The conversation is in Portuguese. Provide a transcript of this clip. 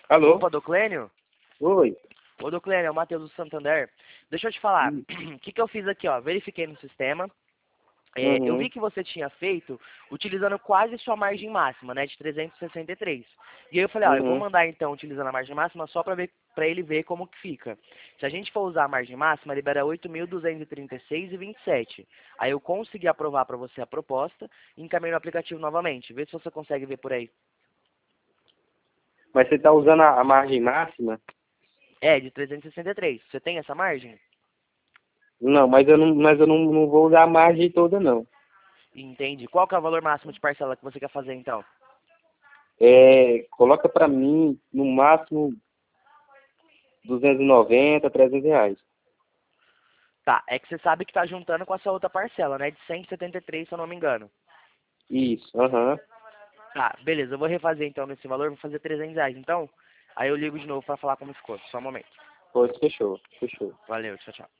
Alô? Opa, Doclênio? Oi. Ô, Doclênio, é o Matheus do Santander. Deixa eu te falar, Hum. o que eu fiz aqui, ó? Verifiquei no sistema. Eu vi Uhum. que você tinha feito utilizando quase sua margem máxima, né, de 363. E aí eu falei, ó, eu vou Uhum. mandar então utilizando a margem máxima só para ele ver como que fica. Se a gente for usar a margem máxima, libera 8.236,27. Aí eu consegui aprovar para você a proposta e encaminhei no aplicativo novamente. Vê se você consegue ver por aí. Mas você tá usando a margem máxima? É, de 363. Você tem essa margem? Não, mas eu não vou usar a margem toda, não. Entende? Qual que é o valor máximo de parcela que você quer fazer então? Coloca pra mim, no máximo, 290, R$ 300. Tá, é que você sabe que tá juntando com essa outra parcela, né, de 173, se eu não me engano. Isso, aham. Tá, beleza, eu vou refazer então nesse valor, vou fazer R$ 300 então. Aí eu ligo de novo pra falar como ficou. Só um momento. Pois, fechou, fechou. Valeu, tchau, tchau.